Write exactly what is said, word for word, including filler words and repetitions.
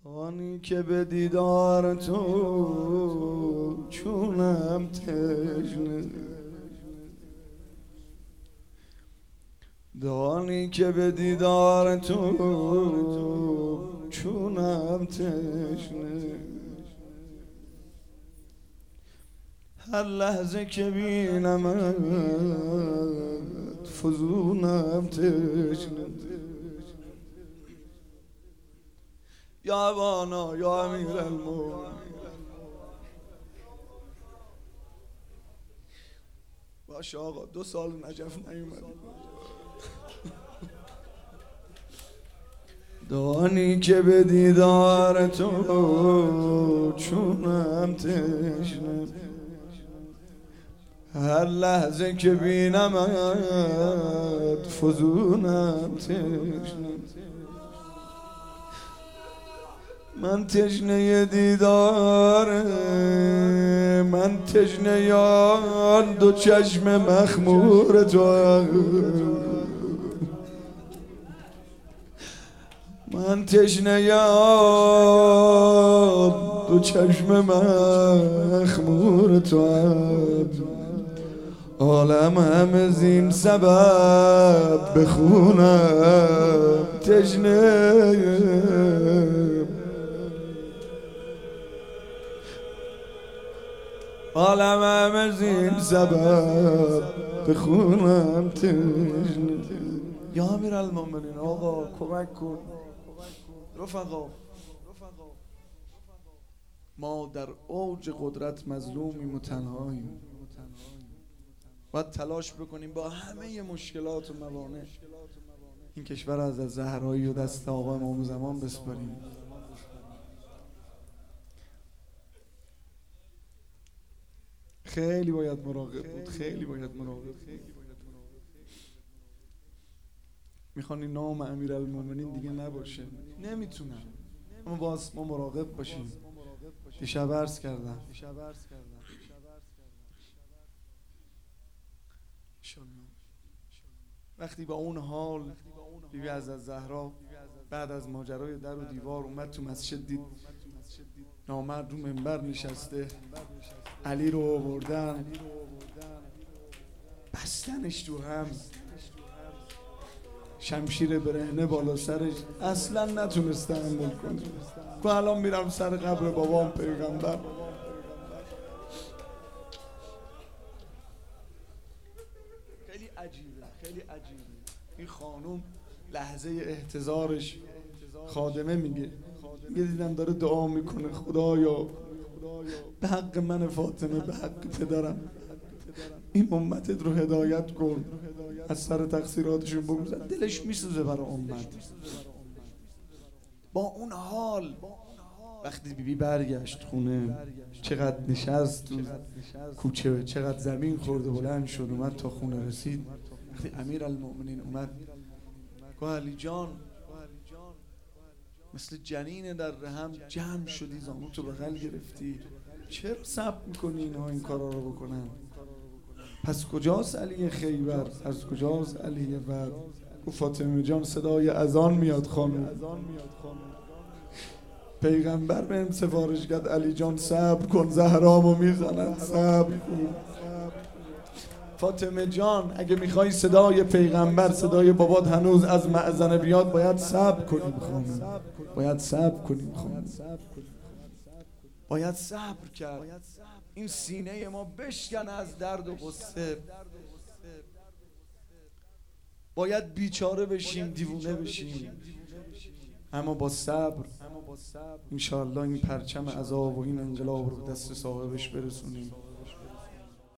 آنی که به دیدار تو چونم تشنه، دانی که به دیدار تو چونم تشنه، هر لحظه که بینمت فزونم تشنه. یا ابانا یا امیر المومنین، باشه آقا دو سال نجف نیومدی. دانی که به دیدار تو چونم تشنه، هر لحظه که بینمت فزونم تشنه. من تشنه دیدار، من تشنه یان دو چشم مخمور تو، من تشنه یان دو چشم مخمور تو. عالم همه زین سبب بخونم تشنه، عالم همه زین سبب بخونم تشنه. یا امیر المومنین آقا کمک کن. رفقا ما در اوج قدرت مظلومیم و تنهاییم، باید تلاش بکنیم با همه مشکلات و موانع این کشور از زهرایی و دست آقا امام زمان بسپاریم. خیلی باید مراقب بود، خیلی باید مراقب بود. میخوان این نام امیرالمومنین دیگه نباشه، نمیتونن، اما باز ما مراقب باشیم. دیشب عرض کردم وقتی با اون حال بیبی عزت زهرا بعد از ماجرای در و دیوار اومد تو مسجد، دید نامرد رو منبر نشسته، علی رو آوردن بستنش تو هم، شمشیر برهنه بالا سرش، اصلا نتونسته حمل کنه. که الان میرم سر قبر بابام پیغمبر. خیلی عجیبه، خیلی عجیبه. این خانوم لحظه احتضارش خادمه میگه میگه دیدم داره دعا میکنه، خدایا به حق من فاطمه، به حق پدرم این امتت رو هدایت کن، از سر تقصیراتشون بگذر. دلش میسوزه برای امت. با اون حال وقتی بیبی برگشت خونه، چقدر نشست تو کوچه، چقدر زمین خورده، بلند شد اومد تا خونه رسید. وقتی امیر المومنین اومد گفت علی جان مثل جنین در رحم جمع شدی، زانوتو بغل گرفتی، چرا صبر میکنی اینها این کارا رو بکنن؟ پس کجاست علی خیبر؟ از کجاست علی بر؟ گفت فاطمه جان صدای اذان میاد خانم. پیغمبر بهم سفارش کرد علی جان صبر کن، زهرامو میزنن، صبر کن. فاطمه جان اگه میخوای صدای پیغمبر، صدای بابات هنوز از مأذنه بیاد، باید صبر کنیم خانم، باید صبر کنیم خانم، باید صبر کرد. این سینه ما بشکن از درد و غصه، باید بیچاره بشیم، دیوونه بشیم، اما با صبر انشاءالله این پرچم عذاب و این انقلاب رو دست صاحبش برسونیم.